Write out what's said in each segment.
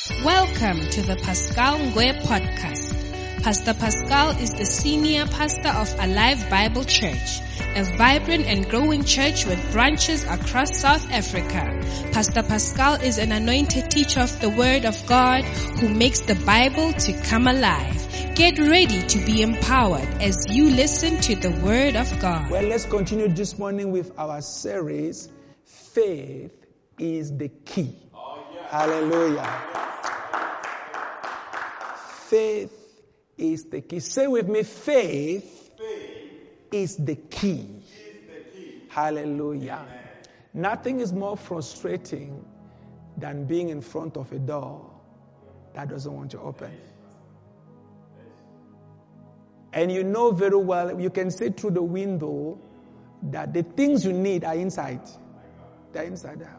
Welcome to the Pascal Ngwe podcast. Pastor Pascal is the senior pastor of Alive Bible Church, a vibrant and growing church with branches across South Africa. Pastor Pascal is an anointed teacher of the Word of God who makes the Bible to come alive. Get ready to be empowered as you listen to the Word of God. Well, let's continue this morning with our series, Faith is the Key. Hallelujah. Faith is the key. Say with me, faith is the key. Hallelujah. Amen. Nothing is more frustrating than being in front of a door that doesn't want to open. And you know very well, you can see through the window that the things you need are inside. They're inside the house.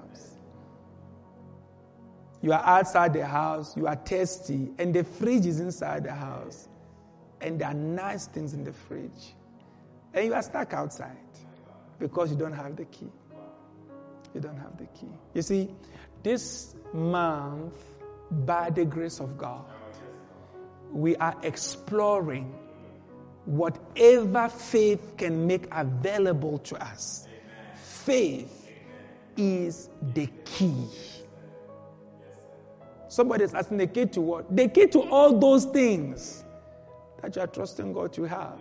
You are outside the house, you are thirsty, and the fridge is inside the house. And there are nice things in the fridge. And you are stuck outside because you don't have the key. You don't have the key. You see, this month, by the grace of God, we are exploring whatever faith can make available to us. Faith is the key. Somebody is asking the key to what? The key to all those things that you are trusting God to have.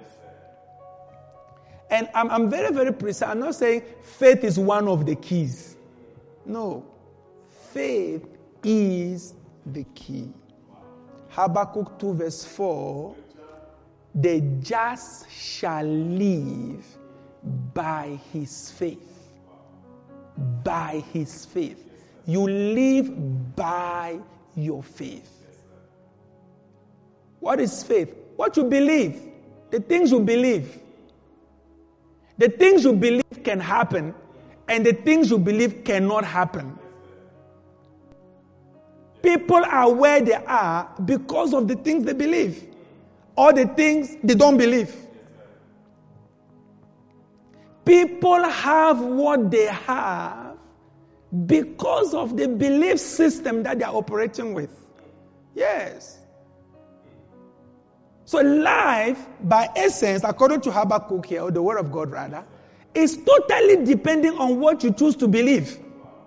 And I'm very, very precise. I'm not saying faith is one of the keys. No. Faith is the key. Habakkuk 2 verse 4, the just shall live by his faith. By his faith. You live by your faith. What is faith? What you believe. The things you believe. The things you believe can happen, and the things you believe cannot happen. People are where they are because of the things they believe, or the things they don't believe. People have what they have because of the belief system that they are operating with. Yes. So life, by essence, according to Habakkuk here, or the Word of God rather, is totally depending on what you choose to believe.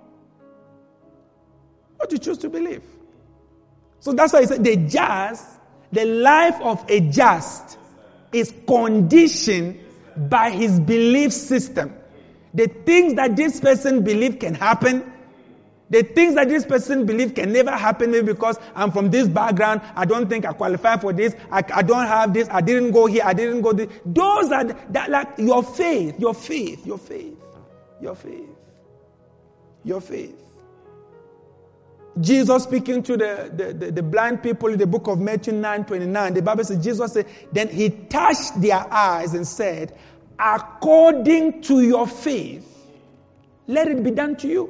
What you choose to believe. So that's why he said the life of a just is conditioned by his belief system. The things that this person believes can happen, the things that this person believes can never happen, maybe because I'm from this background, I don't think I qualify for this, I don't have this, I didn't go here, I didn't go there. Those are that like your faith. Jesus speaking to the blind people in the book of Matthew 9:29, the Bible says, Jesus said, then he touched their eyes and said, according to your faith, let it be done to you.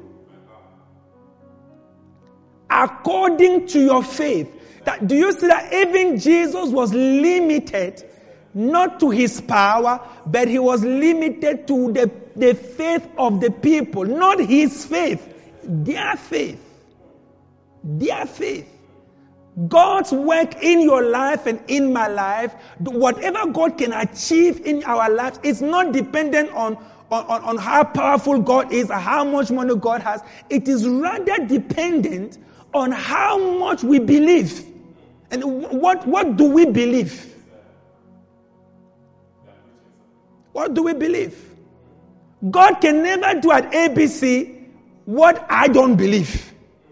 According to your faith. Do you see that even Jesus was limited not to his power, but he was limited to the faith of the people, not his faith, their faith. Their faith. God's work in your life and in my life, whatever God can achieve in our lives, is not dependent on how powerful God is or how much money God has. It is rather dependent on how much we believe. And what do we believe? What do we believe? God can never do at ABC what I don't believe.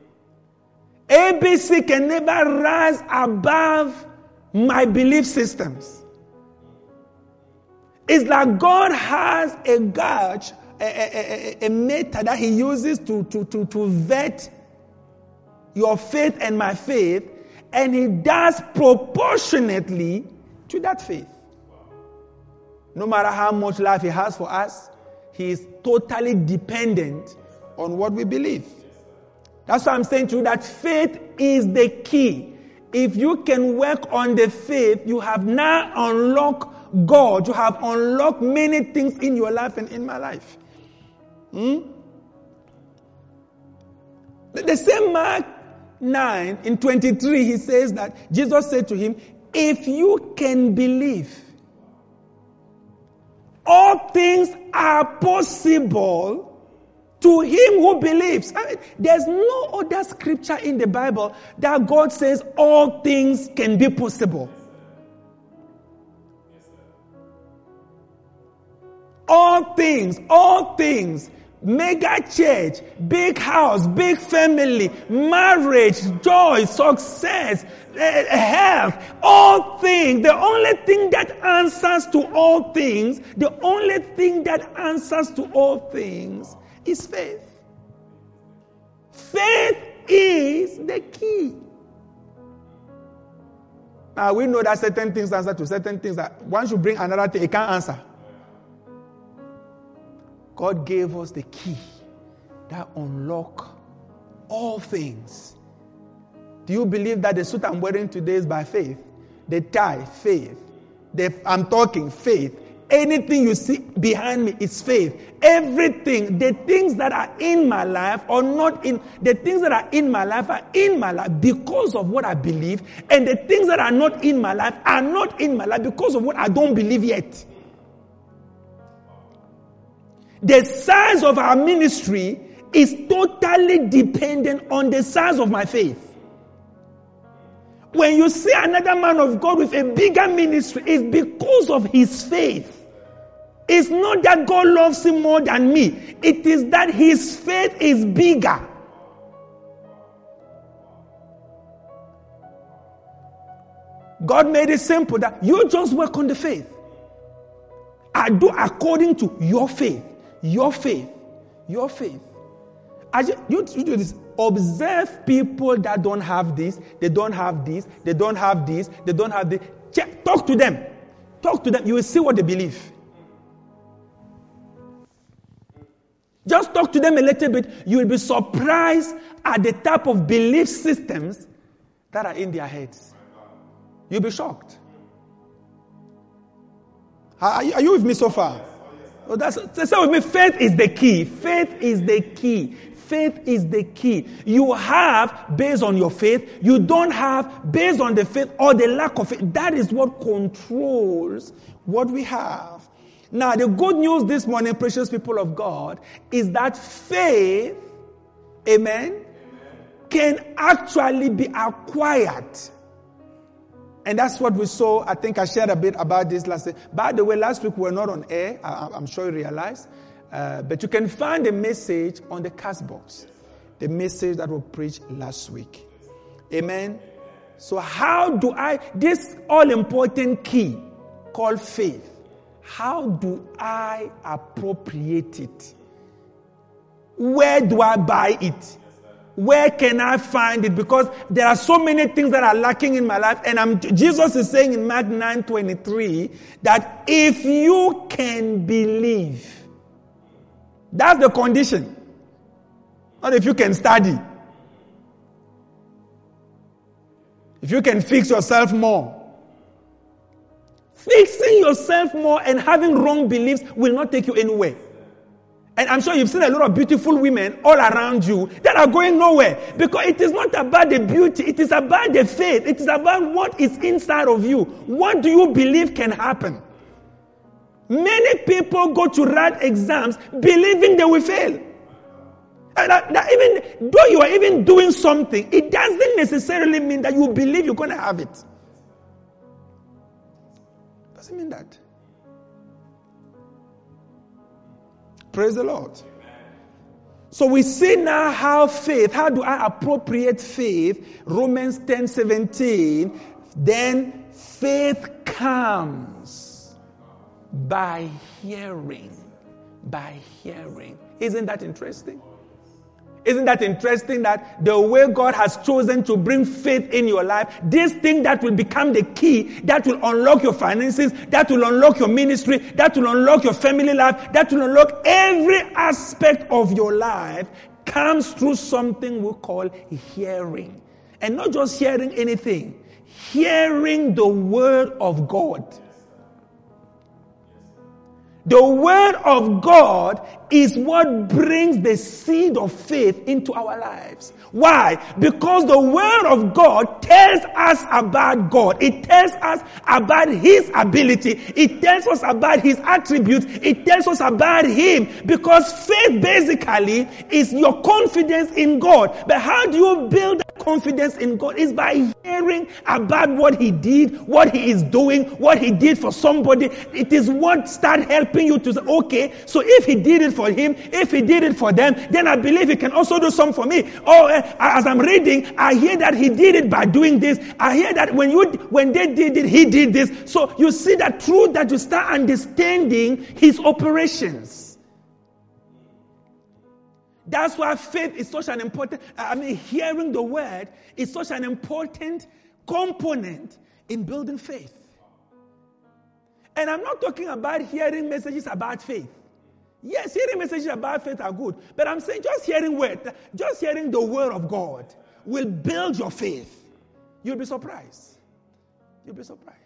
ABC can never rise above my belief systems. It's like God has a gauge, a meter that he uses to vet your faith and my faith, and he does proportionately to that faith. No matter how much life he has for us, he is totally dependent on what we believe. That's why I'm saying to you that faith is the key. If you can work on the faith, you have now unlocked God. You have unlocked many things in your life and in my life. The same Mark 9, in 23, he says that Jesus said to him, if you can believe, all things are possible to him who believes. I mean, there's no other scripture in the Bible that God says all things can be possible. All things, mega church, big house, big family, marriage, joy, success, health, all things. The only thing that answers to all things, is faith. Faith is the key. Now we know that certain things answer to certain things, that once you bring another thing, it can't answer. God gave us the key that unlock all things. Do you believe that the suit I'm wearing today is by faith? The tie, faith. I'm talking, faith. Anything you see behind me is faith. Everything, the things that are in my life or not in, the things that are in my life are in my life because of what I believe, and the things that are not in my life are not in my life because of what I don't believe yet. The size of our ministry is totally dependent on the size of my faith. When you see another man of God with a bigger ministry, it's because of his faith. It's not that God loves him more than me. It is that his faith is bigger. God made it simple that you just work on the faith. I do according to your faith. Your faith. Your faith. You do this. Observe people that don't have this, they don't have this, they don't have this, they don't have this. Talk to them. Talk to them. You will see what they believe. Just talk to them a little bit. You will be surprised at the type of belief systems that are in their heads. You'll be shocked. Are you with me so far? Oh, say with me, faith is the key. Faith is the key. Faith is the key. You have based on your faith. You don't have based on the faith or the lack of faith. That is what controls what we have. Now, the good news this morning, precious people of God, is that faith, amen, can actually be acquired. And that's what we saw. I think I shared a bit about this last week. By the way, last week we were not on air. I'm sure you realize. But you can find the message on the cast box. The message that we preached last week. Amen. So how do this all-important key called faith, how do I appropriate it? Where do I buy it? Where can I find it? Because there are so many things that are lacking in my life. And Jesus is saying in Mark 9:23 that if you can believe, that's the condition. Not if you can study. If you can fix yourself more. Fixing yourself more and having wrong beliefs will not take you anywhere. And I'm sure you've seen a lot of beautiful women all around you that are going nowhere. Because it is not about the beauty. It is about the faith. It is about what is inside of you. What do you believe can happen? Many people go to write exams believing they will fail. That even though you are even doing something, it doesn't necessarily mean that you believe you're going to have it. Doesn't mean that. Praise the Lord. So we see now how do I appropriate faith? Romans 10:17. Then faith comes by hearing. By hearing. Isn't that interesting? Isn't that interesting that the way God has chosen to bring faith in your life, this thing that will become the key, that will unlock your finances, that will unlock your ministry, that will unlock your family life, that will unlock every aspect of your life, comes through something we call hearing. And not just hearing anything, hearing the word of God. The word of God is what brings the seed of faith into our lives. Why? Because the word of God tells us about God. It tells us about His ability. It tells us about His attributes. It tells us about Him. Because faith basically is your confidence in God. But how do you build that confidence in God? It's by hearing about what He did, what He is doing, what He did for somebody. It is what starts helping you to say, okay, so if He did it for him, if He did it for them, then I believe He can also do something for me. Oh, as I'm reading, I hear that He did it by doing this. I hear that when they did it, He did this. So you see that through that you start understanding His operations. That's why faith is such an important, hearing the word is such an important component in building faith. And I'm not talking about hearing messages about faith. Yes, hearing messages about faith are good. But I'm saying just hearing the word of God will build your faith. You'll be surprised. You'll be surprised.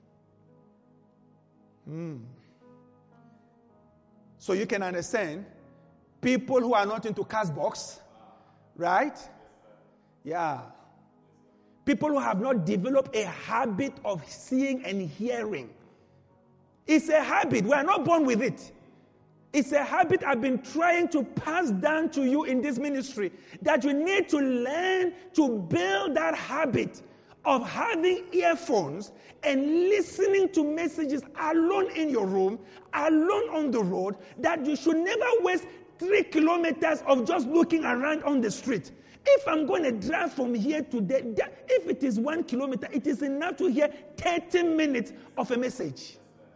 So you can understand people who are not into Castbox, right? Yeah. People who have not developed a habit of seeing and hearing. It's a habit. We are not born with it. It's a habit I've been trying to pass down to you in this ministry, that you need to learn to build that habit of having earphones and listening to messages alone in your room, alone on the road, that you should never waste 3 kilometers of just looking around on the street. If I'm going to drive from here to there, if it is 1 kilometer, it is enough to hear 30 minutes of a message.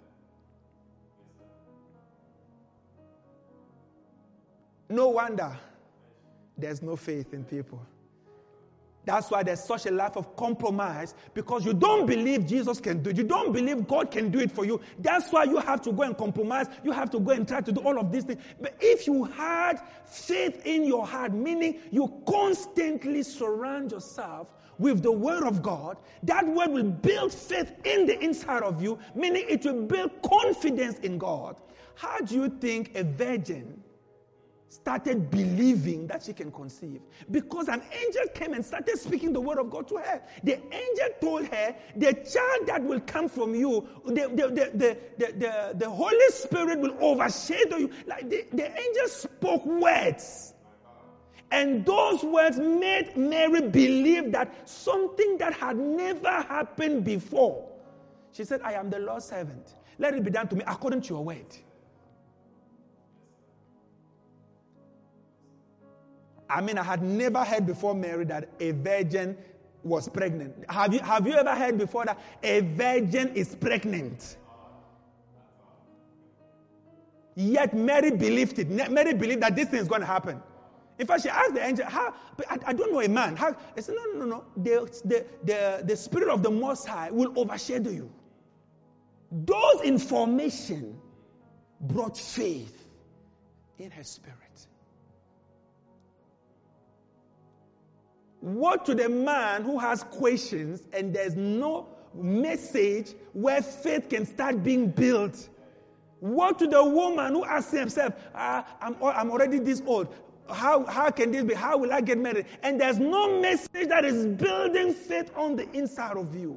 No wonder there's no faith in people. That's why there's such a life of compromise, because you don't believe Jesus can do it. You don't believe God can do it for you. That's why you have to go and compromise. You have to go and try to do all of these things. But if you had faith in your heart, meaning you constantly surround yourself with the word of God, that word will build faith in the inside of you, meaning it will build confidence in God. How do you think a virgin started believing that she can conceive? Because an angel came and started speaking the word of God to her. The angel told her, the child that will come from you, the Holy Spirit will overshadow you. Like the angel spoke words. And those words made Mary believe that something that had never happened before. She said, I am the Lord's servant. Let it be done to me according to your word. I had never heard before, Mary, that a virgin was pregnant. Have you ever heard before that a virgin is pregnant? Yet Mary believed it. Mary believed that this thing is going to happen. In fact, she asked the angel, how? I don't know a man. How? He said, no. The Spirit of the Most High will overshadow you. Those information brought faith in her spirit. What to the man who has questions and there's no message where faith can start being built? What to the woman who asks herself, I'm already this old. How can this be? How will I get married? And there's no message that is building faith on the inside of you.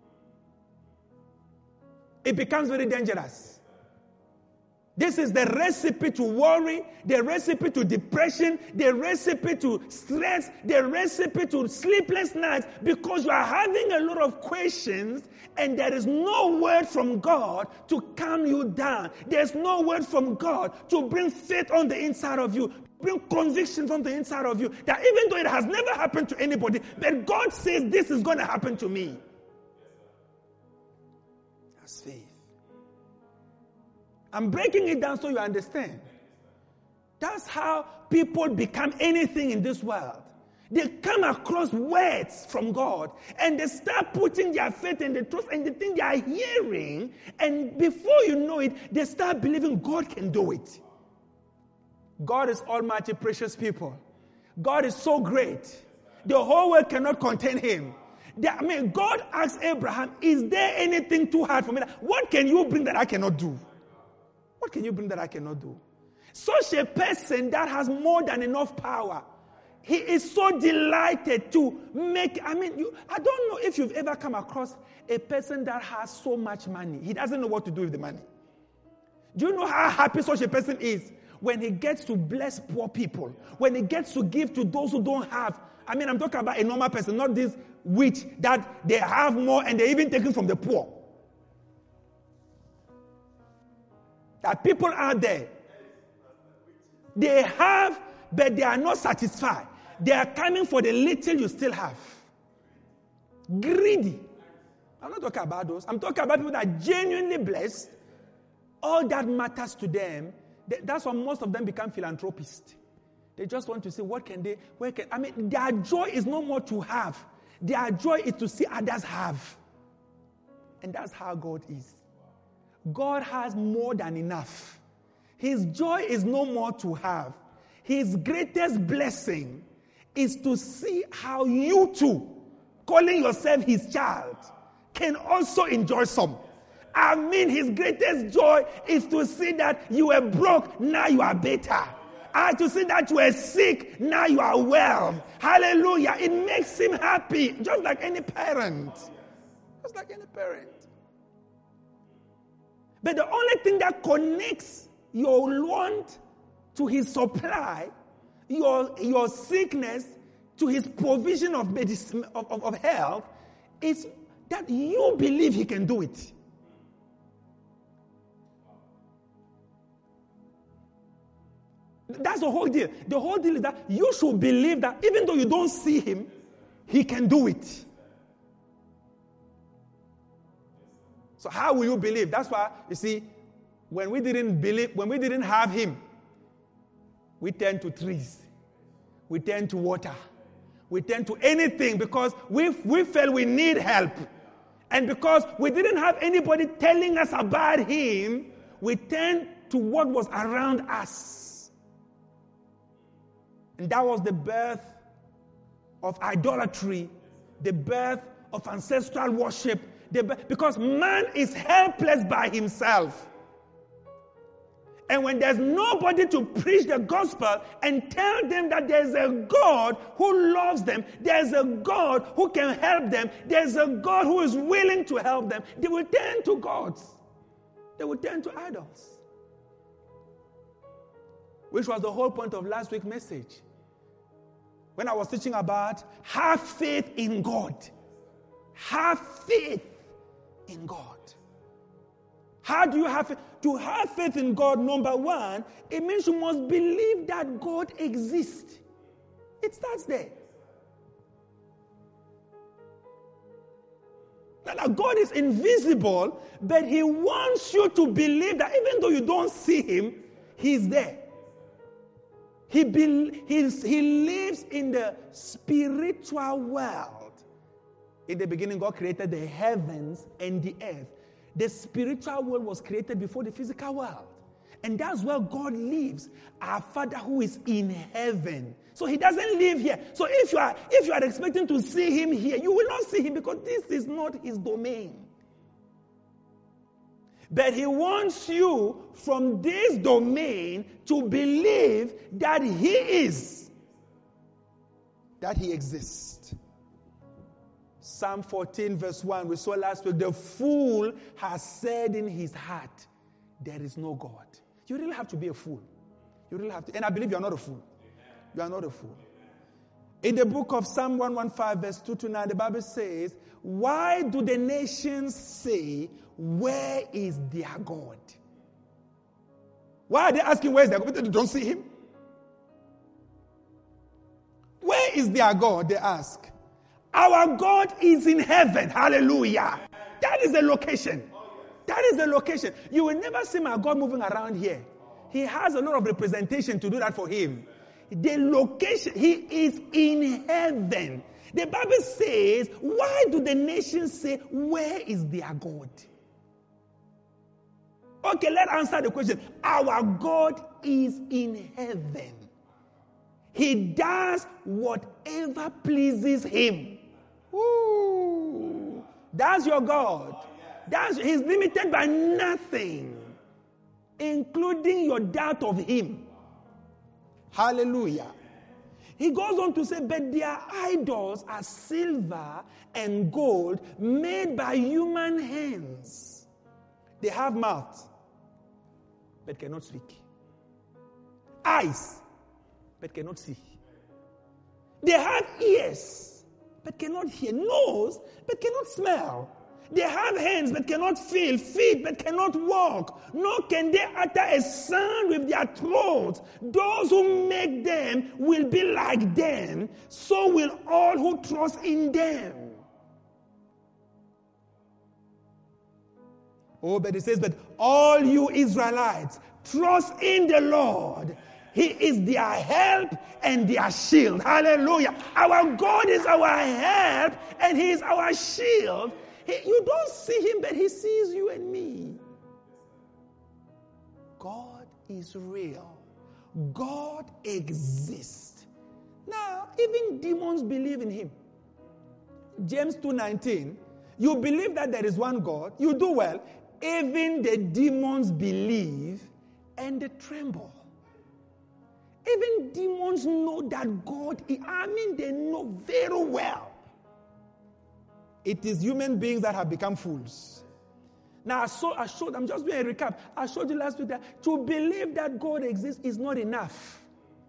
It becomes very dangerous. This is the recipe to worry, the recipe to depression, the recipe to stress, the recipe to sleepless nights, because you are having a lot of questions and there is no word from God to calm you down. There's no word from God to bring faith on the inside of you, bring conviction from the inside of you, that even though it has never happened to anybody, but God says this is going to happen to me. That's faith. I'm breaking it down so you understand. That's how people become anything in this world. They come across words from God and they start putting their faith and their trust and the thing they are hearing, and before you know it, they start believing God can do it. God is almighty, precious people. God is so great. The whole world cannot contain him. God asked Abraham, is there anything too hard for me? What can you bring that I cannot do? What can you bring that I cannot do? Such a person that has more than enough power, he is so delighted to make, I don't know if you've ever come across a person that has so much money. He doesn't know what to do with the money. Do you know how happy such a person is when he gets to bless poor people, when he gets to give to those who don't have? I'm talking about a normal person, not this witch that they have more and they're even taking from the poor. There are people out there, they have, but they are not satisfied. They are coming for the little you still have. Greedy. I'm not talking about those. I'm talking about people that are genuinely blessed. All that matters to them, that's why most of them become philanthropists. They just want to see their joy is no more to have. Their joy is to see others have. And that's how God is. God has more than enough. His joy is no more to have. His greatest blessing is to see how you too, calling yourself his child, can also enjoy some. His greatest joy is to see that you were broke, now you are better. And to see that you were sick, now you are well. Hallelujah. It makes him happy, just like any parent. Just like any parent. But the only thing that connects your want to his supply, your sickness to his provision of medicine, of health, is that you believe he can do it. That's the whole deal. The whole deal is that you should believe that even though you don't see him, he can do it. So how will you believe? That's why, you see, when we didn't have him, we turn to trees. We turn to water. We turn to anything because we felt we need help. And because we didn't have anybody telling us about him, we turned to what was around us. And that was the birth of idolatry, the birth of ancestral worship, because man is helpless by himself. And when there's nobody to preach the gospel and tell them that there's a God who loves them, there's a God who can help them, there's a God who is willing to help them, they will turn to gods. They will turn to idols. Which was the whole point of last week's message. When I was teaching about have faith in God. Have faith in God. How do you have faith? To have faith in God, number one, it means you must believe that God exists. It starts there. That God is invisible, but he wants you to believe that even though you don't see him, he's there. He lives in the spiritual world. In the beginning, God created the heavens and the earth. The spiritual world was created before the physical world. And that's where God lives, our Father who is in heaven. So he doesn't live here. So if you are expecting to see him here, you will not see him because this is not his domain. But he wants you from this domain to believe that he is, that he exists. Psalm 14 verse 1, we saw last week, the fool has said in his heart, there is no God. You really have to be a fool. You really have to. And I believe you are not a fool. You are not a fool. In the book of Psalm 115 verse 2 to 9, the Bible says, why do the nations say, where is their God? Why are they asking where is their God? They don't see him. Where is their God? They ask. Our God is in heaven. Hallelujah. That is the location. That is the location. You will never see my God moving around here. He has a lot of representation to do that for him. The location, he is in heaven. The Bible says, why do the nations say, where is their God? Okay, let's answer the question. Our God is in heaven. He does whatever pleases him. Ooh, that's your God. He's limited by nothing. including your doubt of him. Hallelujah. He goes on to say, but their idols are silver and gold made by human hands. They have mouths, but cannot speak. Eyes, but cannot see. They have ears, but cannot hear. Nose, but cannot smell. They have hands, but cannot feel. Feet, but cannot walk. Nor can they utter a sound with their throats. Those who make them will be like them. So will all who trust in them. Oh, but it says, but all you Israelites, trust in the Lord. He is their help and their shield. Hallelujah. Our God is our help and He is our shield. You don't see Him, but He sees you and me. God is real. God exists. Now, even demons believe in Him. James 2:19, you believe that there is one God. You do well. Even the demons believe and they tremble. Even demons know that God, they know very well. It is human beings that have become fools. Now, I'm just doing a recap. I showed you last week that to believe that God exists is not enough.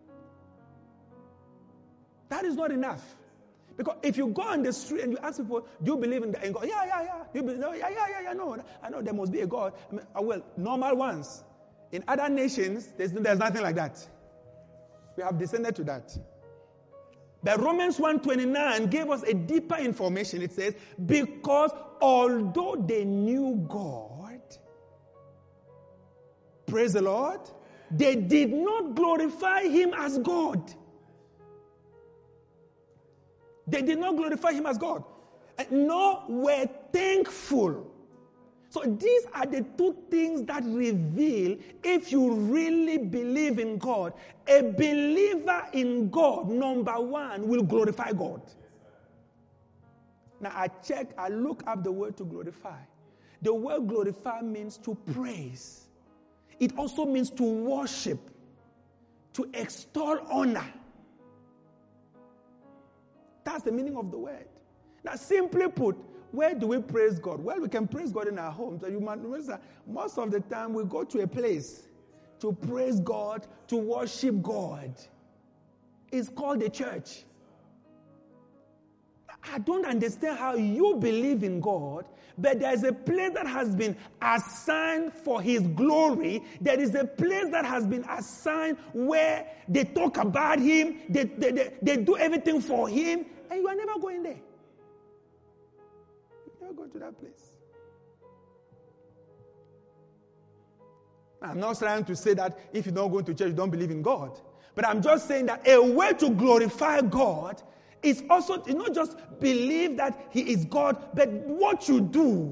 That is not enough. Because if you go on the street and you ask people, do you believe in God? Yeah. Do you believe? No, yeah. No, I know there must be a God. Well, normal ones. In other nations, there's nothing like that. We have descended to that. But Romans 1:29 gave us a deeper information. It says, because although they knew God, praise the Lord, they did not glorify Him as God. They did not glorify Him as God. Nor were thankful. So these are the two things that reveal if you really believe in God. A believer in God, number one, will glorify God. Now I look up the word to glorify. The word glorify means to praise. It also means to worship, to extol honor. That's the meaning of the word. Now simply put, where do we praise God? Well, we can praise God in our homes. Most of the time we go to a place to praise God, to worship God. It's called the church. I don't understand how you believe in God, but there's a place that has been assigned for His glory. There is a place that has been assigned where they talk about Him, they do everything for Him, and you are never going there. Go to that place. I'm not trying to say that if you don't go to church, you don't believe in God. But I'm just saying that a way to glorify God is also not just believe that He is God, but what you do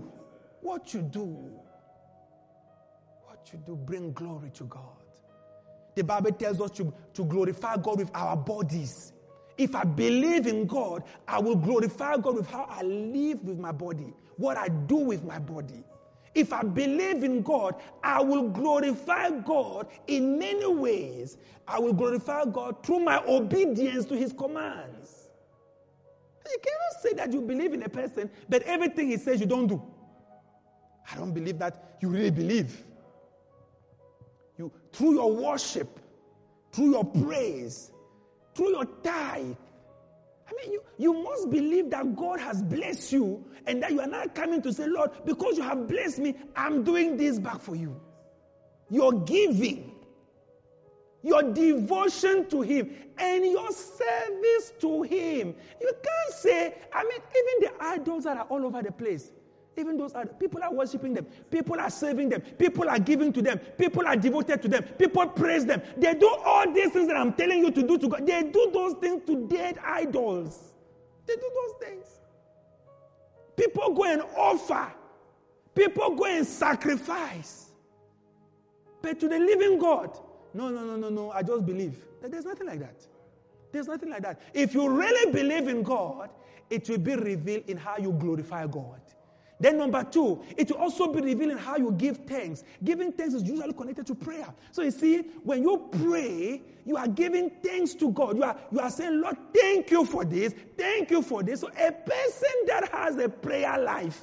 bring glory to God. The Bible tells us to glorify God with our bodies. If I believe in God, I will glorify God with how I live with my body, what I do with my body. If I believe in God, I will glorify God in many ways. I will glorify God through my obedience to His commands. You cannot say that you believe in a person, but everything he says you don't do. I don't believe that you really believe. Through your worship, through your praise, through your tithe. You must believe that God has blessed you and that you are not coming to say, Lord, because you have blessed me, I'm doing this back for you. Your giving, your devotion to Him, and your service to Him. You can't say, even the idols that are all over the place, even those people are worshiping them. People are serving them. People are giving to them. People are devoted to them. People praise them. They do all these things that I'm telling you to do to God. They do those things to dead idols. They do those things. People go and offer. People go and sacrifice. But to the living God, no, I just believe. There's nothing like that. There's nothing like that. If you really believe in God, it will be revealed in how you glorify God. Then number 2, it will also be revealing how you give thanks. Giving thanks is usually connected to prayer. So you see, when you pray, you are giving thanks to God. You are saying, Lord, thank you for this. Thank you for this. So a person that has a prayer life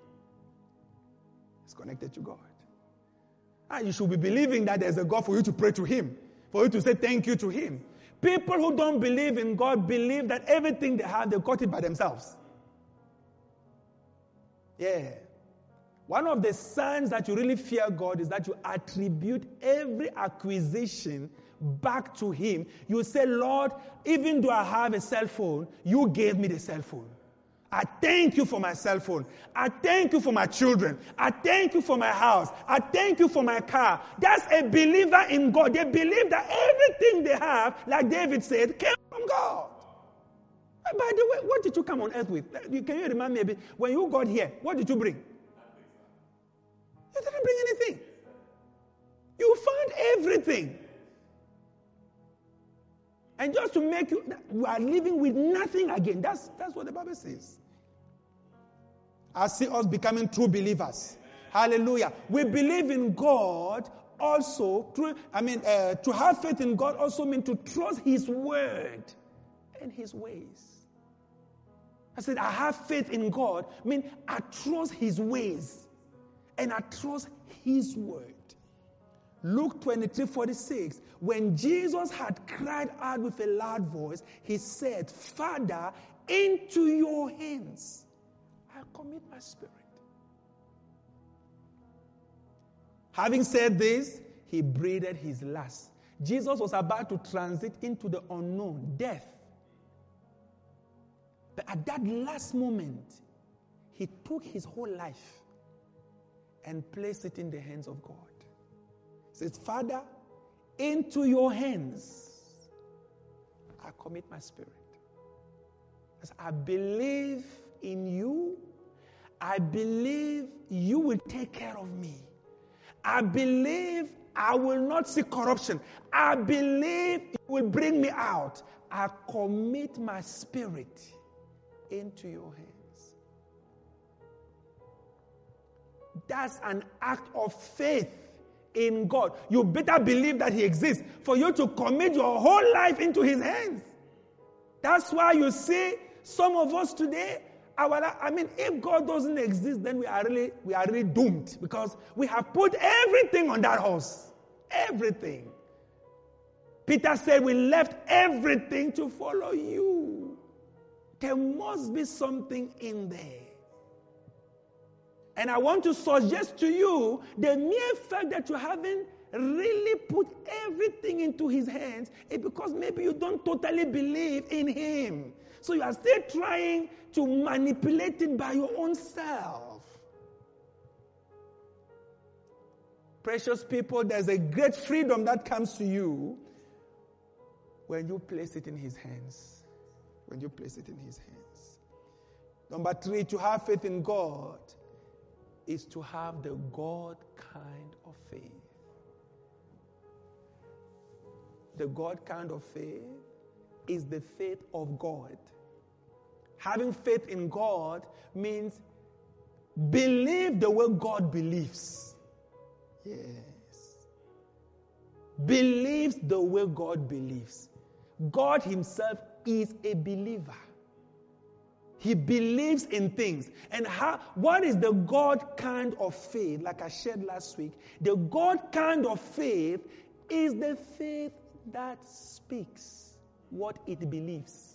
is connected to God. And you should be believing that there's a God for you to pray to Him, for you to say thank you to Him. People who don't believe in God believe that everything they have, they got it by themselves. Yeah. One of the signs that you really fear God is that you attribute every acquisition back to Him. You say, Lord, even though I have a cell phone, you gave me the cell phone. I thank you for my cell phone. I thank you for my children. I thank you for my house. I thank you for my car. That's a believer in God. They believe that everything they have, like David said, came from God. By the way, what did you come on earth with? Can you remind me a bit? When you got here, what did you bring? You didn't bring anything. You found everything. And just to make you are living with nothing again. That's what the Bible says. I see us becoming true believers. Hallelujah. We believe in God also. To have faith in God also means to trust His word and His ways. I said, I have faith in God. I mean, I trust His ways. And I trust His word. Luke 23:46. When Jesus had cried out with a loud voice, He said, Father, into your hands I commit my spirit. Having said this, He breathed His last. Jesus was about to transit into the unknown, death. But at that last moment, He took His whole life and placed it in the hands of God. He says, Father, into your hands I commit my spirit. As I believe in you, I believe you will take care of me. I believe I will not see corruption. I believe you will bring me out. I commit my spirit into your hands. That's an act of faith in God. You better believe that He exists for you to commit your whole life into His hands. That's why you see some of us today, if God doesn't exist, then we are really doomed, because we have put everything on that horse. Everything. Peter said, we left everything to follow you. There must be something in there. And I want to suggest to you, the mere fact that you haven't really put everything into His hands is because maybe you don't totally believe in Him. So you are still trying to manipulate it by your own self. Precious people, there's a great freedom that comes to you when you place it in His hands. When you place it in His hands. Number 3, to have faith in God is to have the God kind of faith. The God kind of faith is the faith of God. Having faith in God means believe the way God believes. Yes. Believes the way God believes. God Himself is a believer. He believes in things. And what is the God kind of faith? Like I shared last week, the God kind of faith is the faith that speaks what it believes.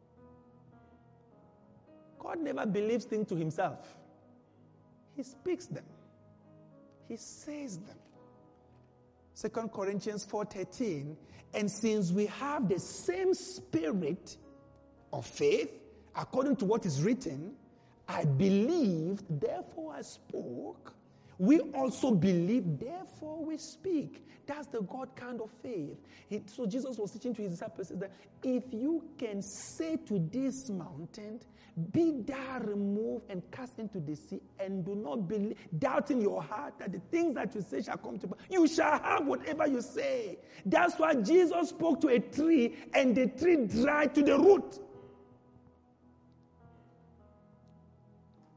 God never believes things to Himself. He speaks them. He says them. 2 Corinthians 4:13, and since we have the same spirit of faith, according to what is written, I believed, therefore I spoke. We also believe, therefore we speak. That's the God kind of faith. So Jesus was teaching to His disciples that if you can say to this mountain, be thou removed and cast into the sea, and do not believe, doubt in your heart that the things that you say shall come to pass, you shall have whatever you say. That's why Jesus spoke to a tree, and the tree dried to the root.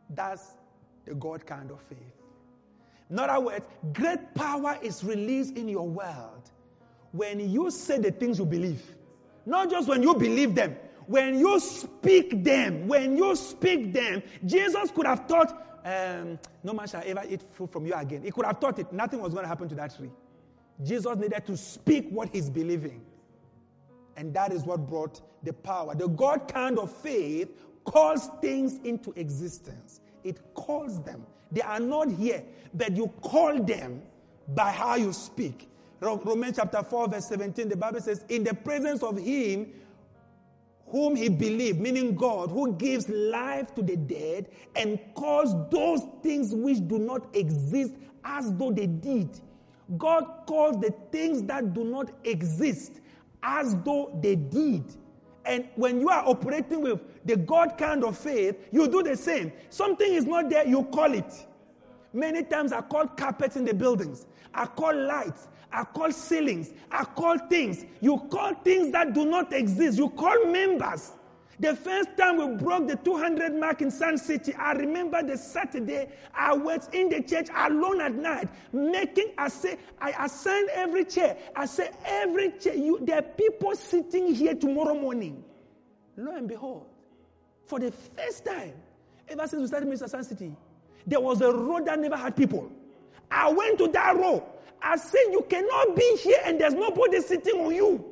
That's the God kind of faith. In other words, great power is released in your world when you say the things you believe. Not just when you believe them. When you speak them. When you speak them. Jesus could have thought, no man shall ever eat fruit from you again. He could have thought it. Nothing was going to happen to that tree. Jesus needed to speak what he's believing. And that is what brought the power. The God kind of faith calls things into existence. It calls them. They are not here, but you call them by how you speak. Romans chapter 4 verse 17, the Bible says, in the presence of him whom he believed, meaning God, who gives life to the dead and calls those things which do not exist as though they did. God calls the things that do not exist as though they did. And when you are operating with the God kind of faith, you do the same. Something is not there, you call it. Many times I call carpets in the buildings. I call lights. I call ceilings. I call things. You call things that do not exist. You call members. The first time we broke the 200 mark in Sun City, I remember the Saturday I was in the church alone at night, I assigned every chair. I said, every chair, there are people sitting here tomorrow morning. Lo and behold, for the first time, ever since we started Mr. Sun City, there was a row that never had people. I went to that row. I said, you cannot be here and there's nobody sitting on you.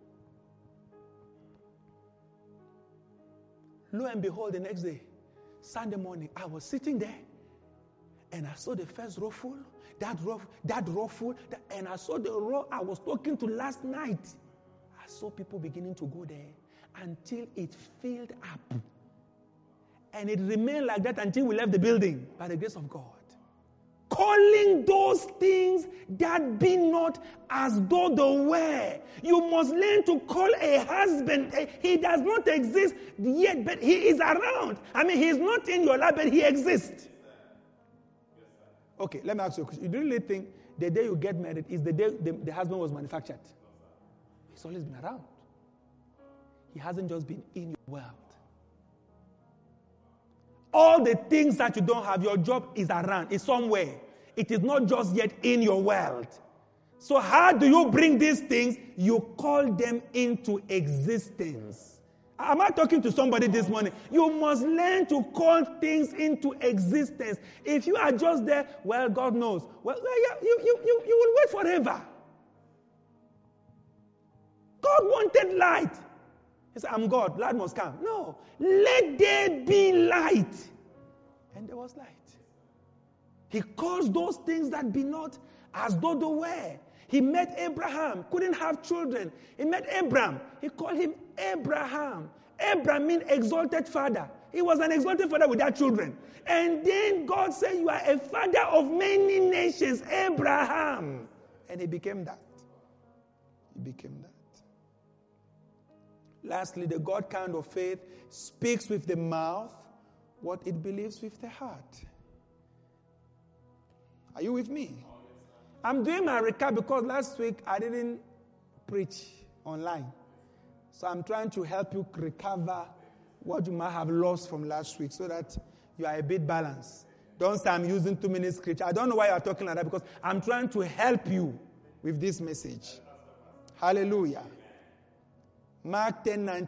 Lo and behold, the next day, Sunday morning, I was sitting there and I saw the first row full, that row full, and I saw the row I was talking to last night. I saw people beginning to go there until it filled up. And it remained like that until we left the building by the grace of God. Calling those things that be not as though they were. You must learn to call a husband. He does not exist yet, but he is around. I mean, he is not in your life, but he exists. Okay, let me ask you a question. You do really think the day you get married is the day the husband was manufactured? He's always been around. He hasn't just been in your world. All the things that you don't have, your job is around, it's somewhere. It is not just yet in your world. So how do you bring these things? You call them into existence. Am I talking to somebody this morning? You must learn to call things into existence. If you are just there, well, God knows. Well, yeah, you will wait forever. God wanted light. He said, I'm God, light must come. No, let there be light. And there was light. He calls those things that be not as though they were. He met Abraham, couldn't have children. He met Abraham. He called him Abraham. Abraham means exalted father. He was an exalted father without children. And then God said, you are a father of many nations, Abraham. And he became that. He became that. Lastly, the God kind of faith speaks with the mouth what it believes with the heart. Are you with me? I'm doing my recap because last week I didn't preach online. So I'm trying to help you recover what you might have lost from last week so that you are a bit balanced. Don't say I'm using too many scriptures. I don't know why you are talking like that because I'm trying to help you with this message. Hallelujah. Mark 10:9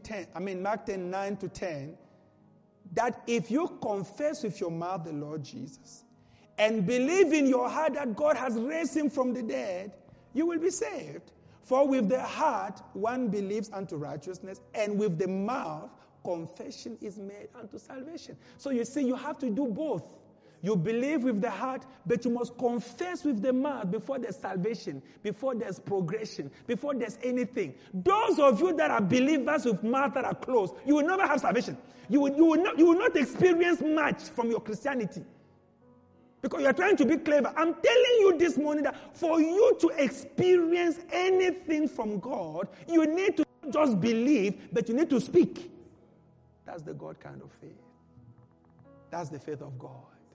to 10, that if you confess with your mouth the Lord Jesus and believe in your heart that God has raised him from the dead, you will be saved. For with the heart one believes unto righteousness, and with the mouth confession is made unto salvation. So you see, you have to do both. You believe with the heart, but you must confess with the mouth before there's salvation, before there's progression, before there's anything. Those of you that are believers with mouth that are closed, you will never have salvation. You will not experience much from your Christianity. Because you are trying to be clever. I'm telling you this morning that for you to experience anything from God, you need to not just believe, but you need to speak. That's the God kind of faith. That's the faith of God.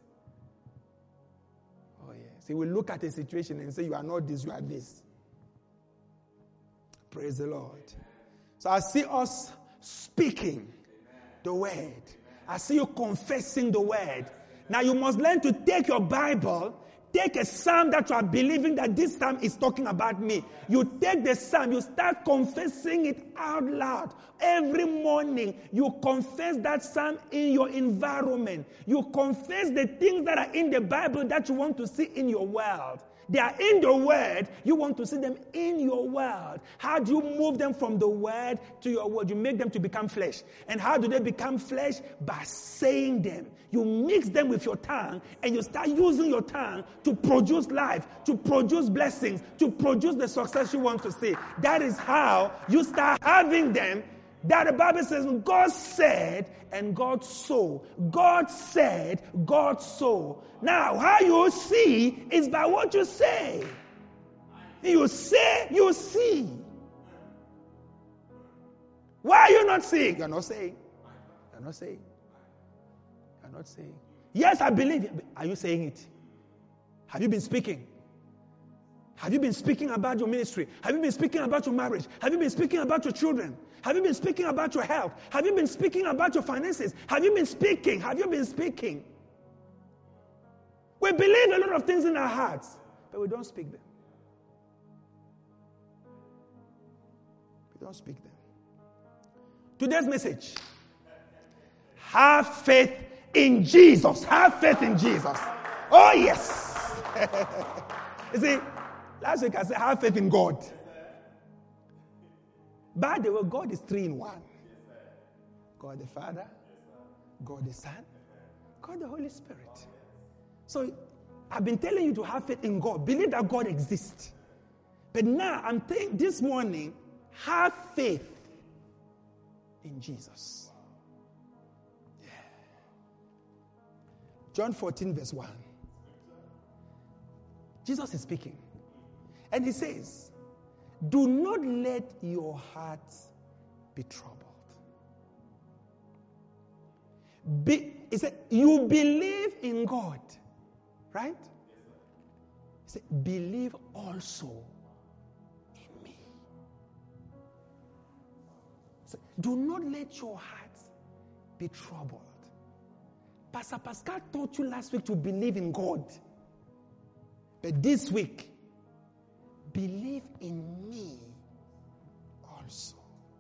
Oh, yes. He will look at a situation and say, you are not this, you are this. Praise the Lord. So I see us speaking the word. I see you confessing the word. Now you must learn to take your Bible, take a psalm that you are believing that this psalm is talking about me. You take the psalm, you start confessing it out loud. Every morning, you confess that psalm in your environment. You confess the things that are in the Bible that you want to see in your world. They are in the word. You want to see them in your world. How do you move them from the word to your word? You make them to become flesh. And how do they become flesh? By saying them. You mix them with your tongue and you start using your tongue to produce life, to produce blessings, to produce the success you want to see. That is how you start having them. That the Bible says, God said and God saw. God said, God saw. Now, how you see is by what you say. You say, you see. Why are you not saying? You're not saying. You're not saying. You're not saying. Yes, I believe it. Are you saying it? Have you been speaking? Have you been speaking about your ministry? Have you been speaking about your marriage? Have you been speaking about your children? Have you been speaking about your health? Have you been speaking about your finances? Have you been speaking? Have you been speaking? We believe a lot of things in our hearts, but we don't speak them. We don't speak them. Today's message: have faith in Jesus. Have faith in Jesus. Oh, yes. You see, last week I said, have faith in God. By the way, God is 3 in 1. God the Father, God the Son, God the Holy Spirit. So I've been telling you to have faith in God. Believe that God exists. But now I'm saying this morning, have faith in Jesus. Yeah. John 14 verse 1. Jesus is speaking. And he says, do not let your hearts be troubled. He said, you believe in God, right? He said, believe also in me. So, do not let your hearts be troubled. Pastor Pascal taught you last week to believe in God. But this week, believe in me also.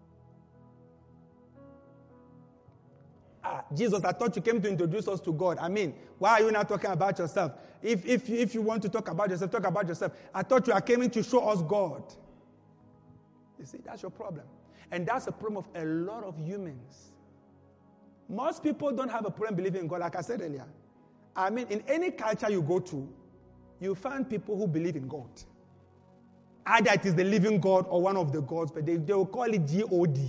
Jesus, I thought you came to introduce us to God. I mean, why are you not talking about yourself? If you want to talk about yourself, talk about yourself. I thought you are coming to show us God. You see, that's your problem. And that's the problem of a lot of humans. Most people don't have a problem believing in God, like I said earlier. I mean, in any culture you go to, you find people who believe in God. Either it is the living God or one of the gods, but they will call it G-O-D.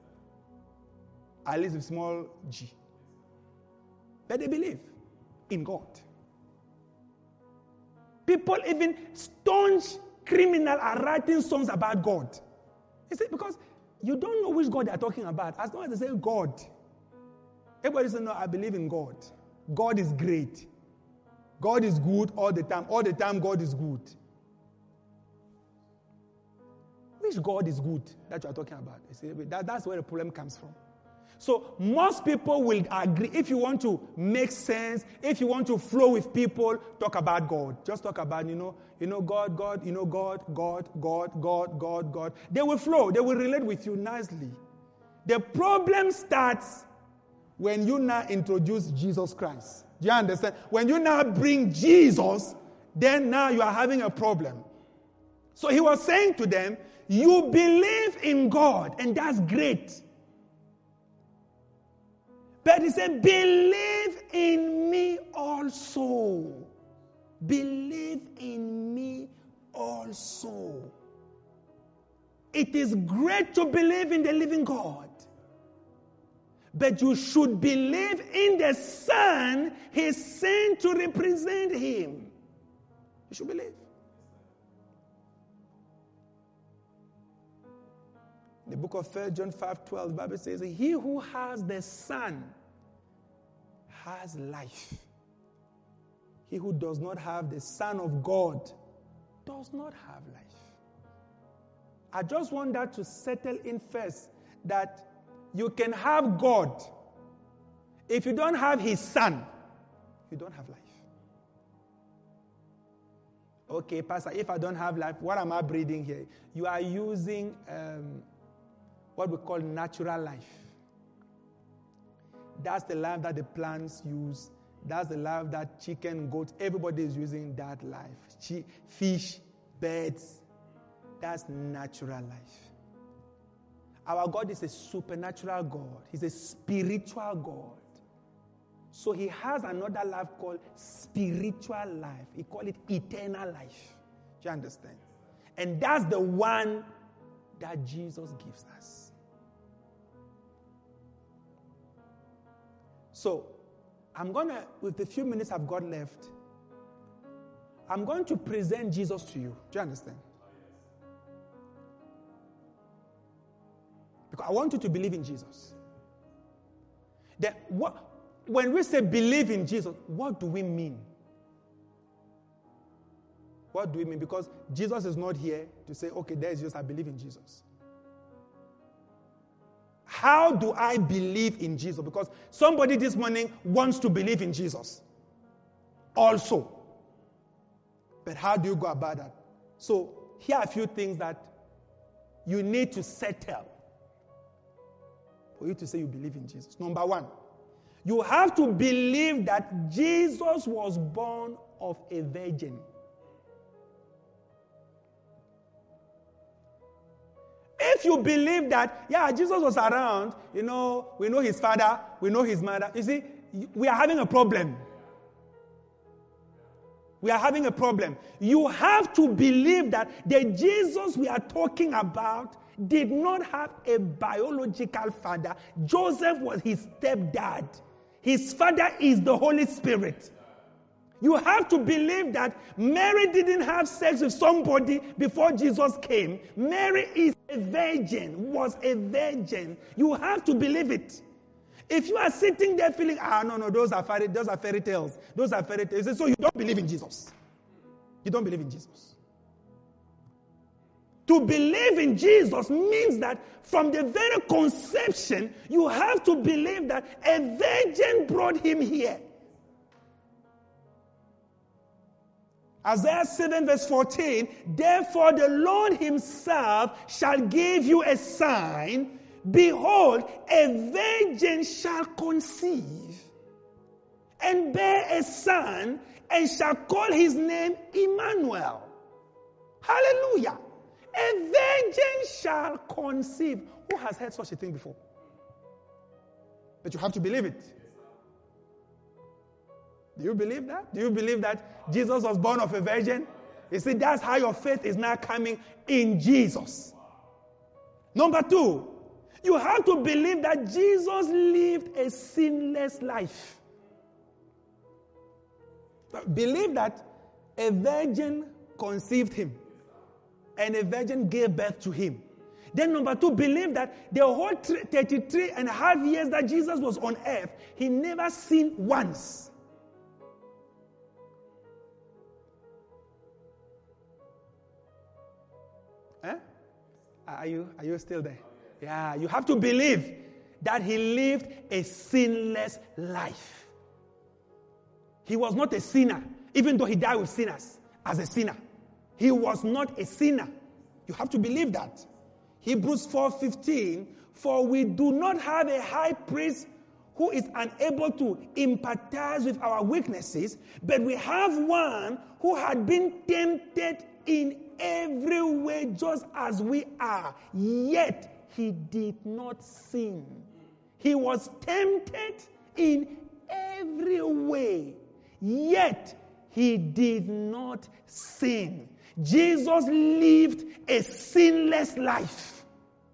At least with small g. But they believe in God. People, even staunch criminals, are writing songs about God. You see, because you don't know which God they are talking about. As long as they say God, everybody says, no, I believe in God. God is great. God is good all the time. All the time, God is good. Which God is good that you are talking about? You see, that's where the problem comes from. So most people will agree. If you want to make sense, if you want to flow with people, talk about God. Just talk about, God, God, God. They will flow. They will relate with you nicely. The problem starts when you now introduce Jesus Christ. Do you understand? When you now bring Jesus, then now you are having a problem. So he was saying to them, you believe in God, and that's great. But he said, believe in me also. Believe in me also. It is great to believe in the living God. But you should believe in the Son he sent to represent him. You should believe. In the book of 1 John 5:12, the Bible says, he who has the Son has life. He who does not have the Son of God does not have life. I just want that to settle in first, that you can have God. If you don't have his son, you don't have life. Okay, Pastor, if I don't have life, what am I breathing here? You are using what we call natural life. That's the life that the plants use. That's the life that chicken, goats, everybody is using that life. Fish, birds, that's natural life. Our God is a supernatural God. He's a spiritual God. So he has another life called spiritual life. He calls it eternal life. Do you understand? And that's the one that Jesus gives us. So, I'm going to, with the few minutes I've got left, I'm going to present Jesus to you. Do you understand? Because I want you to believe in Jesus. Then when we say believe in Jesus, what do we mean? What do we mean? Because Jesus is not here to say, okay, there's Jesus, I believe in Jesus. How do I believe in Jesus? Because somebody this morning wants to believe in Jesus also. But how do you go about that? So here are a few things that you need to settle for you to say you believe in Jesus. Number one, you have to believe that Jesus was born of a virgin. If you believe that, Jesus was around, we know his father, we know his mother. You see, we are having a problem. We are having a problem. You have to believe that the Jesus we are talking about did not have a biological father. Joseph was his stepdad. His father is the Holy Spirit. You have to believe that Mary didn't have sex with somebody before Jesus came. Mary is a virgin, was a virgin. You have to believe it. If you are sitting there feeling, no, those are fairy tales. Those are fairy tales. So you don't believe in Jesus. You don't believe in Jesus. To believe in Jesus means that from the very conception, you have to believe that a virgin brought him here. Isaiah 7 verse 14, therefore the Lord himself shall give you a sign. Behold, a virgin shall conceive and bear a son and shall call his name Emmanuel. Hallelujah. A virgin shall conceive. Who has heard such a thing before? But you have to believe it. Do you believe that? Do you believe that Jesus was born of a virgin? You see, that's how your faith is now coming in Jesus. Number two, you have to believe that Jesus lived a sinless life. Believe that a virgin conceived him and a virgin gave birth to him. Then number two, believe that the whole 33 and a half years that Jesus was on earth, he never sinned once. Are you still there? Yeah, you have to believe that he lived a sinless life. He was not a sinner, even though he died with sinners as a sinner. He was not a sinner. You have to believe that. Hebrews 4:15, for we do not have a high priest who is unable to empathize with our weaknesses, but we have one who had been tempted in every way just as we are, yet he did not sin. He was tempted in every way, yet he did not sin. Jesus lived a sinless life.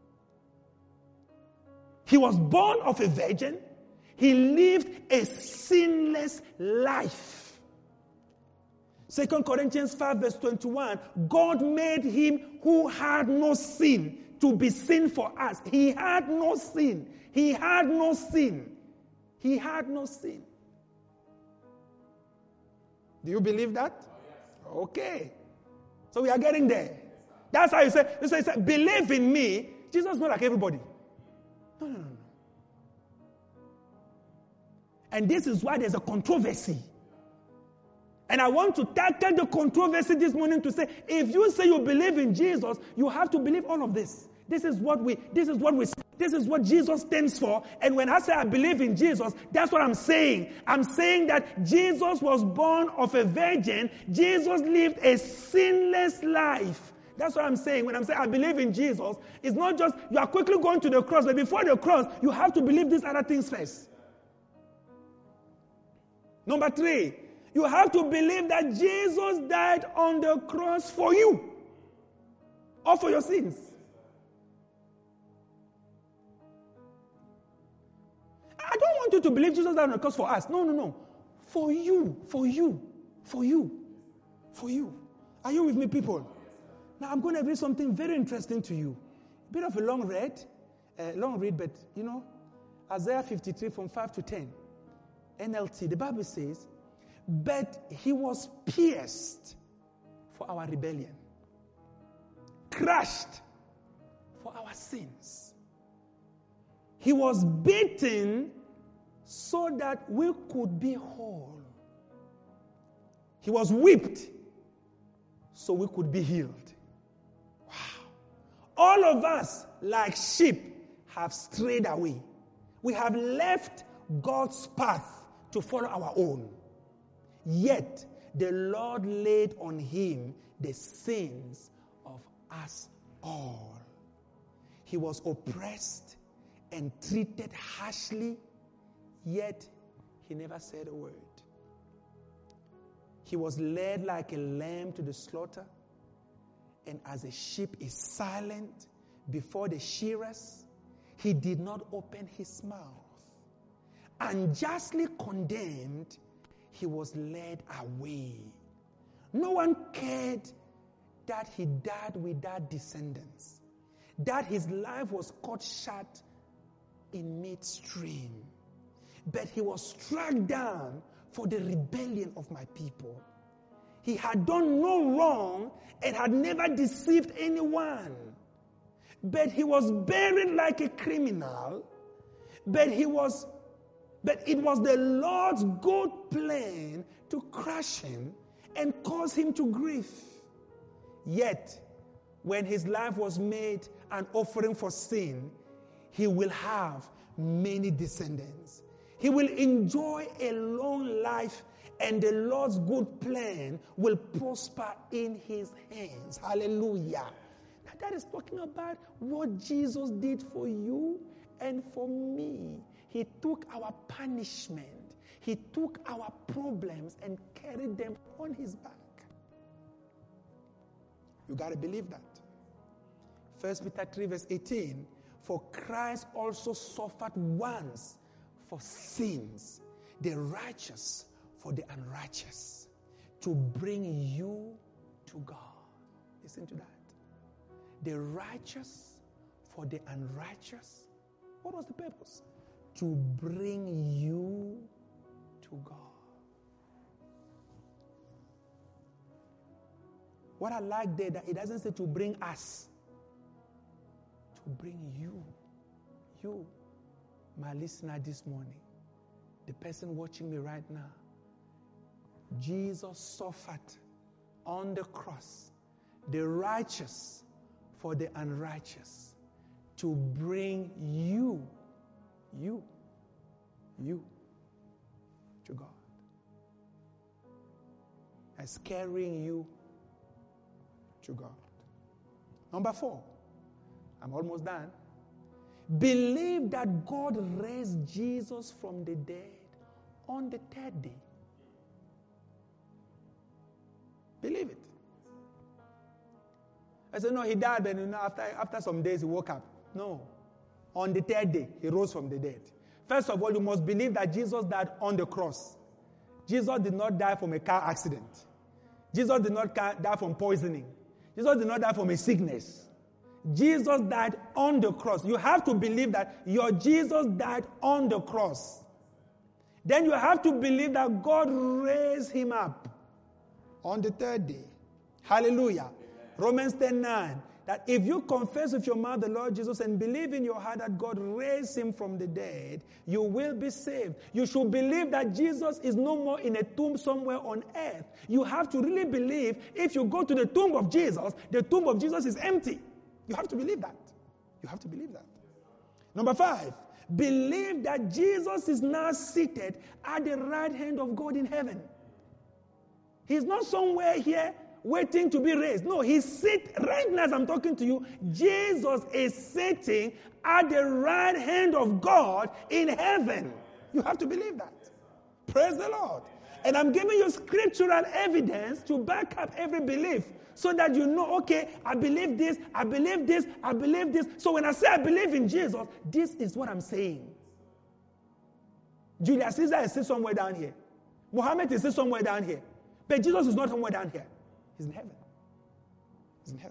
He was born of a virgin. He lived a sinless life. 2 Corinthians 5 verse 21, God made him who had no sin to be sin for us. He had no sin. He had no sin. He had no sin. Do you believe that? Okay. So we are getting there. That's how you say, believe in me. Jesus is not like everybody. No. And this is why there's a controversy. And I want to tackle the controversy this morning to say, if you say you believe in Jesus, you have to believe all of this. This is what Jesus stands for. And when I say I believe in Jesus, that's what I'm saying. I'm saying that Jesus was born of a virgin. Jesus lived a sinless life. That's what I'm saying. When I'm saying I believe in Jesus, it's not just you are quickly going to the cross, but before the cross, you have to believe these other things first. Number 3, you have to believe that Jesus died on the cross for you or for your sins. I don't want you to believe Jesus died on the cross for us. No. For you. Are you with me, people? Now I'm going to read something very interesting to you. A bit of a long read, but Isaiah 53 from 5 to 10. NLT, the Bible says, but he was pierced for our rebellion, crushed for our sins. He was beaten so that we could be whole. He was whipped so we could be healed. Wow. All of us, like sheep, have strayed away. We have left God's path to follow our own. Yet, the Lord laid on him the sins of us all. He was oppressed and treated harshly, yet he never said a word. He was led like a lamb to the slaughter, and as a sheep is silent before the shearers, he did not open his mouth. Unjustly condemned, he was led away. No one cared that he died without descendants, that his life was cut short in midstream. But he was struck down for the rebellion of my people. He had done no wrong and had never deceived anyone. But he was buried like a criminal. But it was the Lord's good plan to crush him and cause him to grief. Yet, when his life was made an offering for sin, he will have many descendants. He will enjoy a long life, and the Lord's good plan will prosper in his hands. Hallelujah. Now that is talking about what Jesus did for you and for me. He took our punishment. He took our problems and carried them on his back. You got to believe that. 1 Peter 3 verse 18, for Christ also suffered once for sins, the righteous for the unrighteous, to bring you to God. Listen to that. The righteous for the unrighteous. What was the purpose? To bring you to God. What I like there, that it doesn't say to bring us. To bring you. You, my listener this morning, the person watching me right now. Jesus suffered on the cross, the righteous for the unrighteous, to bring you to God. As carrying you to God. Number 4, I'm almost done. Believe that God raised Jesus from the dead on the 3rd day. Believe it. I said, no, he died, and after some days he woke up. No. On the 3rd day, he rose from the dead. First of all, you must believe that Jesus died on the cross. Jesus did not die from a car accident. Jesus did not die from poisoning. Jesus did not die from a sickness. Jesus died on the cross. You have to believe that your Jesus died on the cross. Then you have to believe that God raised him up on the 3rd day. Hallelujah. Romans 10:9. that if you confess with your mouth the Lord Jesus and believe in your heart that God raised him from the dead, you will be saved. You should believe that Jesus is no more in a tomb somewhere on earth. You have to really believe if you go to the tomb of Jesus, the tomb of Jesus is empty. You have to believe that. You have to believe that. Number 5, believe that Jesus is now seated at the right hand of God in heaven. He's not somewhere here waiting to be raised. No, he's sitting right now as I'm talking to you. Jesus is sitting at the right hand of God in heaven. You have to believe that. Praise the Lord. And I'm giving you scriptural evidence to back up every belief so that you know, okay, I believe this, I believe this, I believe this. So when I say I believe in Jesus, this is what I'm saying. Julius Caesar is still somewhere down here. Muhammad is still somewhere down here. But Jesus is not somewhere down here. He's in heaven. He's in heaven.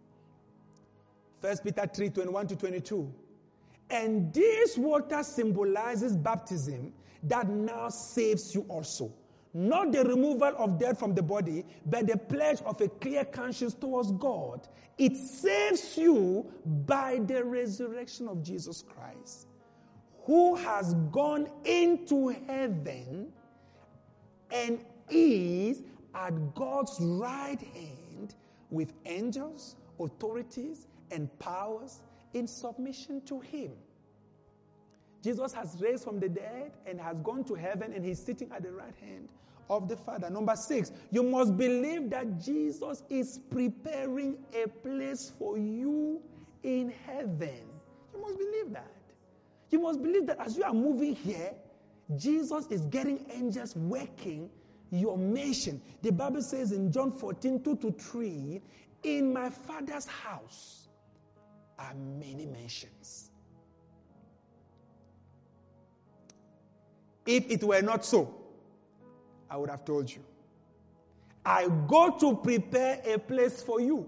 1 Peter 3:21-22. And this water symbolizes baptism that now saves you also. Not the removal of death from the body, but the pledge of a clear conscience towards God. It saves you by the resurrection of Jesus Christ, who has gone into heaven and is at God's right hand with angels, authorities, and powers in submission to him. Jesus has raised from the dead and has gone to heaven, and he's sitting at the right hand of the Father. Number 6, you must believe that Jesus is preparing a place for you in heaven. You must believe that. You must believe that as you are moving here, Jesus is getting angels working your mission. The Bible says in John 14:2-3, in my Father's house are many mansions. If it were not so, I would have told you. I go to prepare a place for you.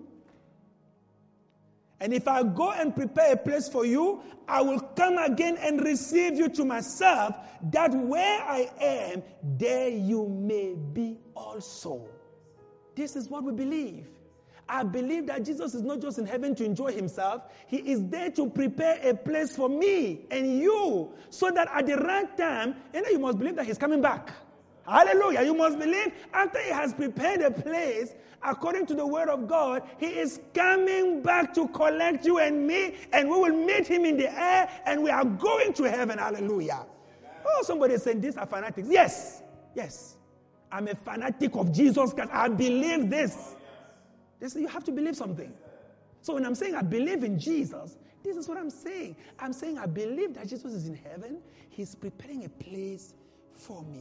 And if I go and prepare a place for you, I will come again and receive you to myself, that where I am, there you may be also. This is what we believe. I believe that Jesus is not just in heaven to enjoy himself. He is there to prepare a place for me and you, so that at the right time, you must believe that he's coming back. Hallelujah. You must believe after he has prepared a place, according to the word of God, he is coming back to collect you and me, and we will meet him in the air, and we are going to heaven. Hallelujah. Oh, somebody is saying these are fanatics. Yes. Yes. I'm a fanatic of Jesus because I believe this. You have to believe something. So when I'm saying I believe in Jesus, this is what I'm saying. I'm saying I believe that Jesus is in heaven. He's preparing a place for me.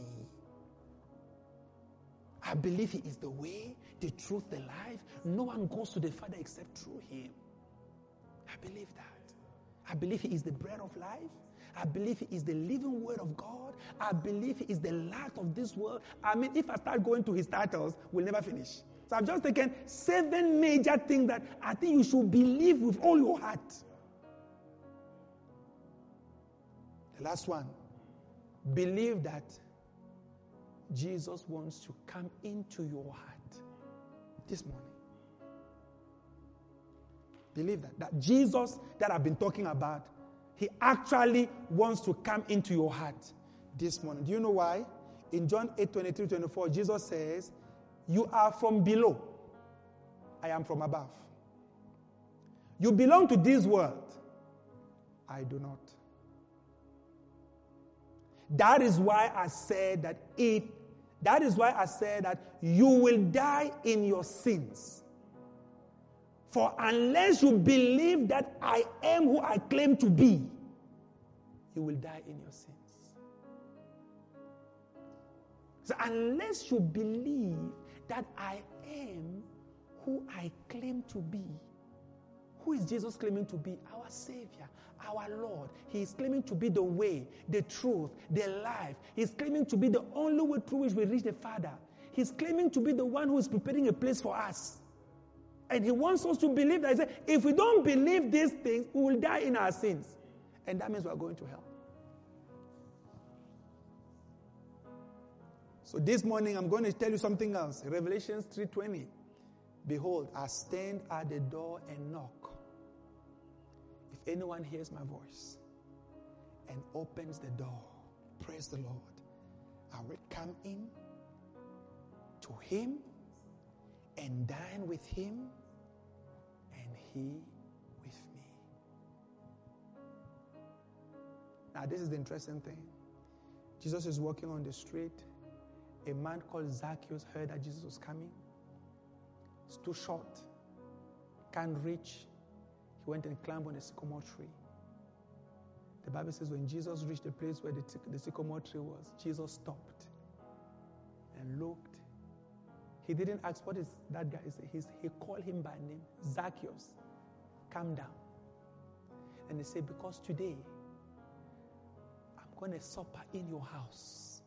I believe he is the way, the truth, the life. No one goes to the Father except through him. I believe that. I believe he is the bread of life. I believe he is the living word of God. I believe he is the light of this world. I mean, if I start going to his titles, we'll never finish. So I've just taken 7 major things that I think you should believe with all your heart. The last one, believe that Jesus wants to come into your heart this morning. Believe that Jesus that I've been talking about, he actually wants to come into your heart this morning. Do you know why? In John 8:23-24, Jesus says, you are from below. I am from above. You belong to this world. I do not. That is why I said that you will die in your sins. For unless you believe that I am who I claim to be, you will die in your sins. So unless you believe that I am who I claim to be. Who is Jesus claiming to be? Our Savior, our Lord. He is claiming to be the way, the truth, the life. He is claiming to be the only way through which we reach the Father. He is claiming to be the one who is preparing a place for us. And he wants us to believe that. If we don't believe these things, we will die in our sins. And that means we are going to hell. So this morning, I'm going to tell you something else. Revelation 3:20. Behold, I stand at the door and knock. If anyone hears my voice and opens the door, praise the Lord, I will come in to him and dine with him and he with me. Now, this is the interesting thing. Jesus is walking on the street. A man called Zacchaeus heard that Jesus was coming. It's too short. Can't reach. He went and climbed on a sycamore tree. The Bible says when Jesus reached the place where the sycamore tree was, Jesus stopped and looked. He didn't ask, what is that guy? He called him by name, Zacchaeus. Come down. And he said, because today I'm going to supper in your house.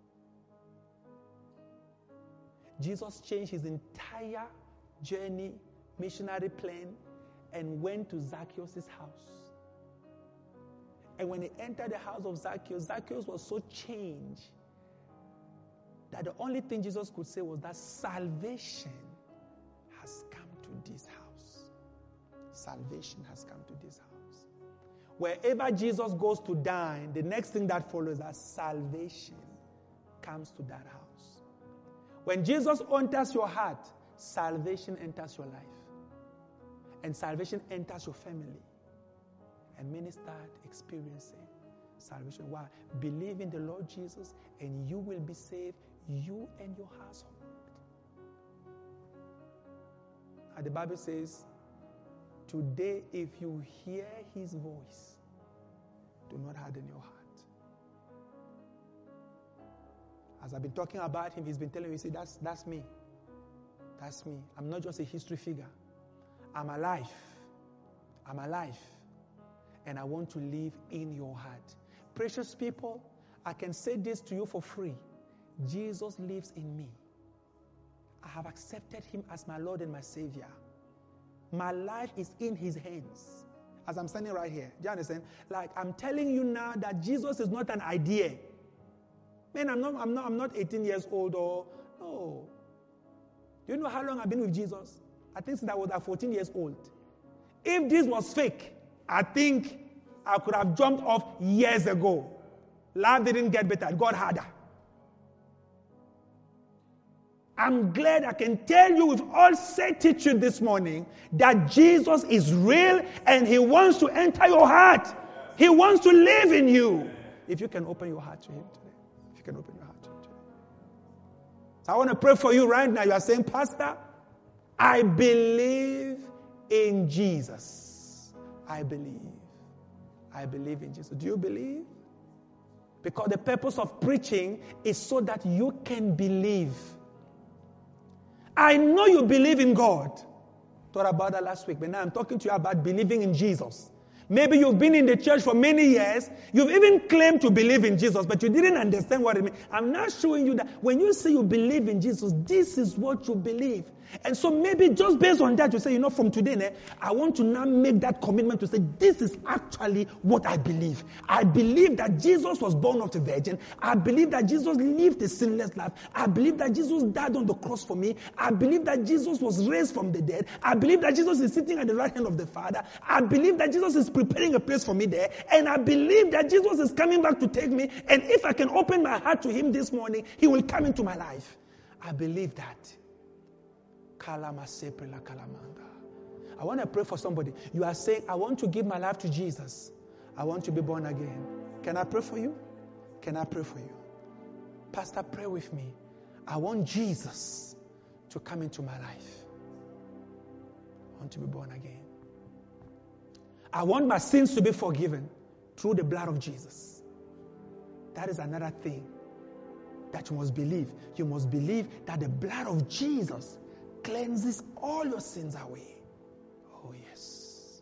Jesus changed his entire journey, missionary plan, and went to Zacchaeus' house. And when he entered the house of Zacchaeus, Zacchaeus was so changed that the only thing Jesus could say was that salvation has come to this house. Salvation has come to this house. Wherever Jesus goes to dine, the next thing that follows is that salvation comes to that house. When Jesus enters your heart, salvation enters your life. And salvation enters your family. And many start experiencing salvation. Why? Believe in the Lord Jesus and you will be saved, you and your household. And the Bible says, today if you hear his voice, do not harden your heart. As I've been talking about him, he's been telling me, see, that's me. That's me. I'm not just a history figure. I'm alive. I'm alive. And I want to live in your heart. Precious people, I can say this to you for free. Jesus lives in me. I have accepted him as my Lord and my Savior. My life is in his hands. As I'm standing right here. Do you understand? Like, I'm telling you now that Jesus is not an idea. Man, I'm not 18 years old or no. Do you know how long I've been with Jesus? I think since I was 14 years old. If this was fake, I think I could have jumped off years ago. Life didn't get better. It got harder. I'm glad I can tell you with all certitude this morning that Jesus is real and he wants to enter your heart. He wants to live in you. If you can open your heart to him today. If you can open your heart to him today. So I want to pray for you right now. You are saying, Pastor, I believe in Jesus. I believe. I believe in Jesus. Do you believe? Because the purpose of preaching is so that you can believe. I know you believe in God. Thought about that last week, but now I'm talking to you about believing in Jesus. Maybe you've been in the church for many years. You've even claimed to believe in Jesus, but you didn't understand what it means. I'm now showing you that when you say you believe in Jesus, this is what you believe. And so maybe just based on that, you say, from today, I want to now make that commitment to say, this is actually what I believe. I believe that Jesus was born of the virgin. I believe that Jesus lived a sinless life. I believe that Jesus died on the cross for me. I believe that Jesus was raised from the dead. I believe that Jesus is sitting at the right hand of the Father. I believe that Jesus is preparing a place for me there. And I believe that Jesus is coming back to take me. And if I can open my heart to him this morning, he will come into my life. I believe that. I want to pray for somebody. You are saying, I want to give my life to Jesus. I want to be born again. Can I pray for you? Can I pray for you? Pastor, pray with me. I want Jesus to come into my life. I want to be born again. I want my sins to be forgiven through the blood of Jesus. That is another thing that you must believe. You must believe that the blood of Jesus cleanses all your sins away. Oh, yes.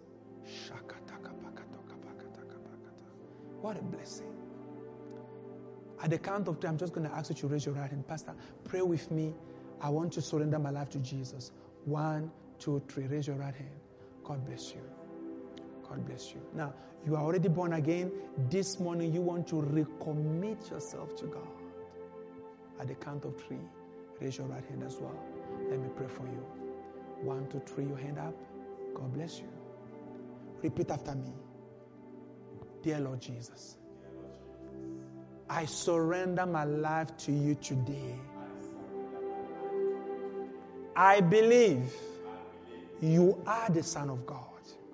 What a blessing. At the count of 3, I'm just going to ask you to raise your right hand. Pastor, pray with me. I want to surrender my life to Jesus. 1, 2, 3. Raise your right hand. God bless you. God bless you. Now, you are already born again. This morning, you want to recommit yourself to God. At the count of 3, raise your right hand as well. Let me pray for you. 1, 2, 3, your hand up. God bless you. Repeat after me. Dear Lord Jesus, I surrender my life to you today. I believe you are the Son of God.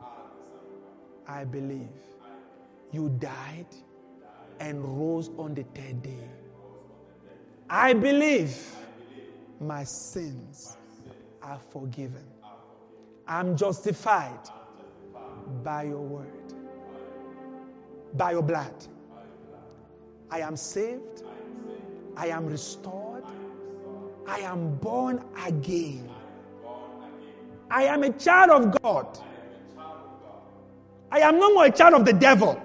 I believe you died and rose on the third day. I believe my sins are forgiven. I'm justified by your word, by your blood. I am saved. I am restored. I am born again. I am a child of God. I am no more a child of the devil.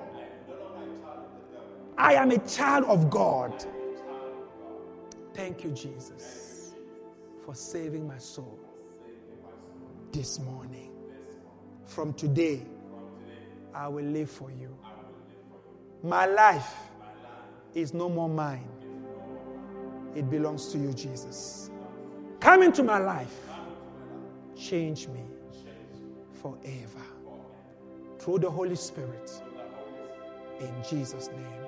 I am a child of God. Thank you, Jesus, for saving my soul this morning. From today, I will live for you. My life is no more mine. It belongs to you, Jesus. Come into my life. Change me forever. Through the Holy Spirit. In Jesus' name.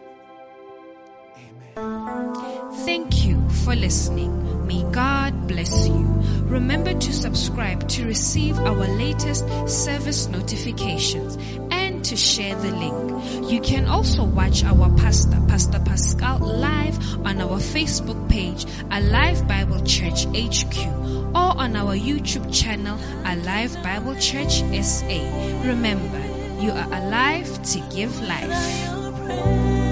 Amen. Thank you for listening. May God bless you. Remember to subscribe to receive our latest service notifications and to share the link. You can also watch our pastor, Pastor Pascal, live on our Facebook page, Alive Bible Church HQ, or on our YouTube channel, Alive Bible Church SA. Remember, you are alive to give life.